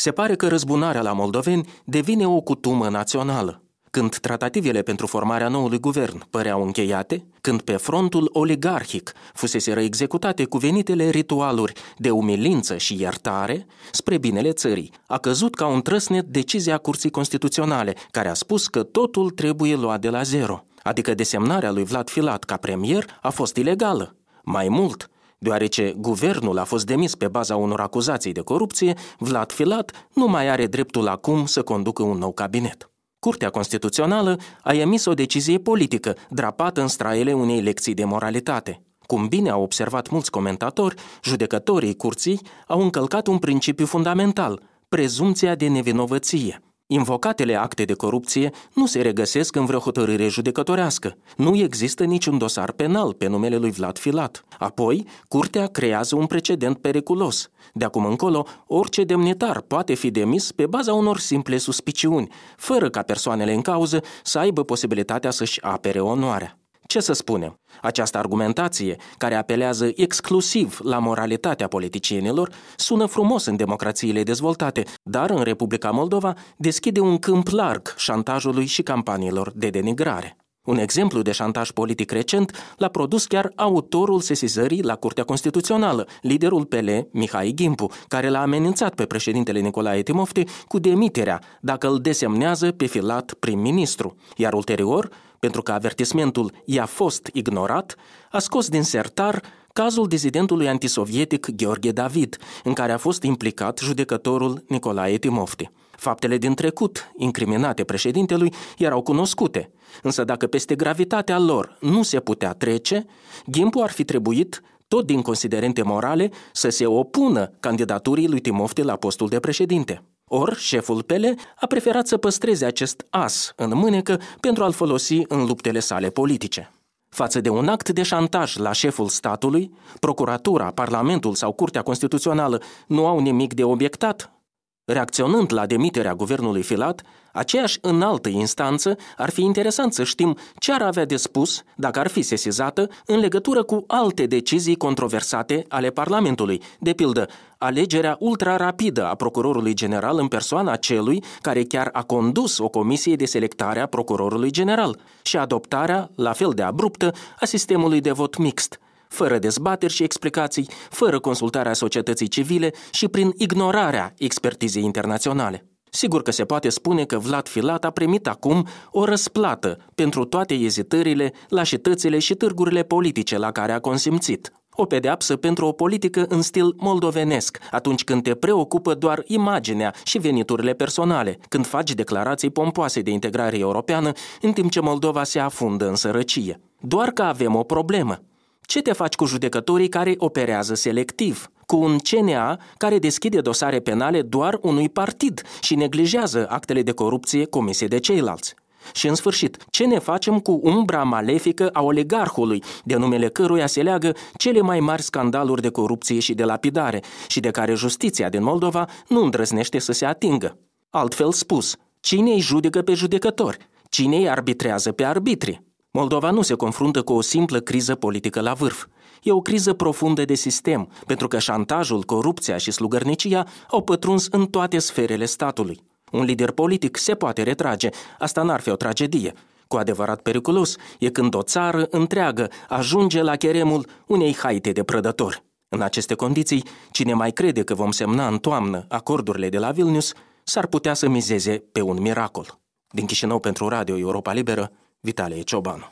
Se pare că răzbunarea la moldoveni devine o cutumă națională. Când tratativele pentru formarea noului guvern păreau încheiate, când pe frontul oligarhic fuseseră executate cuvenitele ritualuri de umilință și iertare, spre binele țării, a căzut ca un trăsnet decizia Curții Constituționale, care a spus că totul trebuie luat de la zero, adică desemnarea lui Vlad Filat ca premier a fost ilegală. Mai mult, deoarece guvernul a fost demis pe baza unor acuzații de corupție, Vlad Filat nu mai are dreptul acum să conducă un nou cabinet. Curtea Constituțională a emis o decizie politică, drapată în straiele unei lecții de moralitate. Cum bine au observat mulți comentatori, judecătorii curții au încălcat un principiu fundamental, prezumția de nevinovăție. Invocatele acte de corupție nu se regăsesc în vreo hotărâre judecătorească. Nu există niciun dosar penal pe numele lui Vlad Filat. Apoi, curtea creează un precedent periculos. De acum încolo, orice demnitar poate fi demis pe baza unor simple suspiciuni, fără ca persoanele în cauză să aibă posibilitatea să-și apere onoarea. Ce să spunem? Această argumentație, care apelează exclusiv la moralitatea politicienilor, sună frumos în democrațiile dezvoltate, dar în Republica Moldova deschide un câmp larg șantajului și campaniilor de denigrare. Un exemplu de șantaj politic recent l-a produs chiar autorul sesizării la Curtea Constituțională, liderul PL, Mihai Gimpu, care l-a amenințat pe președintele Nicolae Timofte cu demiterea dacă îl desemnează pe Filat prim-ministru, iar ulterior, pentru că avertismentul i-a fost ignorat, a scos din sertar cazul dizidentului antisovietic Gheorghe David, în care a fost implicat judecătorul Nicolae Timofte. Faptele din trecut, incriminate președintelui, erau cunoscute, însă dacă peste gravitatea lor nu se putea trece, Gimpu ar fi trebuit, tot din considerente morale, să se opună candidaturii lui Timofte la postul de președinte. Or, șeful PL a preferat să păstreze acest as în mânecă pentru a-l folosi în luptele sale politice. Față de un act de șantaj la șeful statului, procuratura, Parlamentul sau Curtea Constituțională nu au nimic de obiectat. Reacționând la demiterea guvernului Filat, aceeași înaltă instanță ar fi interesant să știm ce ar avea de spus dacă ar fi sesizată în legătură cu alte decizii controversate ale Parlamentului, de pildă alegerea ultra-rapidă a procurorului general în persoana celui care chiar a condus o comisie de selectare a procurorului general și adoptarea, la fel de abruptă, a sistemului de vot mixt, fără dezbateri și explicații, fără consultarea societății civile și prin ignorarea expertizei internaționale. Sigur că se poate spune că Vlad Filat a primit acum o răsplată pentru toate ezitările, lașitățile și târgurile politice la care a consimțit. O pedeapsă pentru o politică în stil moldovenesc, atunci când te preocupă doar imaginea și veniturile personale, când faci declarații pompoase de integrare europeană, în timp ce Moldova se afundă în sărăcie. Doar că avem o problemă. Ce te faci cu judecătorii care operează selectiv? Cu un CNA care deschide dosare penale doar unui partid și neglijează actele de corupție comise de ceilalți? Și în sfârșit, ce ne facem cu umbra malefică a oligarhului, de numele căruia se leagă cele mai mari scandaluri de corupție și de lapidare și de care justiția din Moldova nu îndrăznește să se atingă? Altfel spus, cine îi judecă pe judecători? Cine îi arbitrează pe arbitri? Moldova nu se confruntă cu o simplă criză politică la vârf. E o criză profundă de sistem, pentru că șantajul, corupția și slugărnicia au pătruns în toate sferele statului. Un lider politic se poate retrage, asta n-ar fi o tragedie. Cu adevărat periculos e când o țară întreagă ajunge la cheremul unei haite de prădători. În aceste condiții, cine mai crede că vom semna în toamnă acordurile de la Vilnius, s-ar putea să mizeze pe un miracol. Din Chișinău pentru Radio Europa Liberă, Vitalie Ciobanu.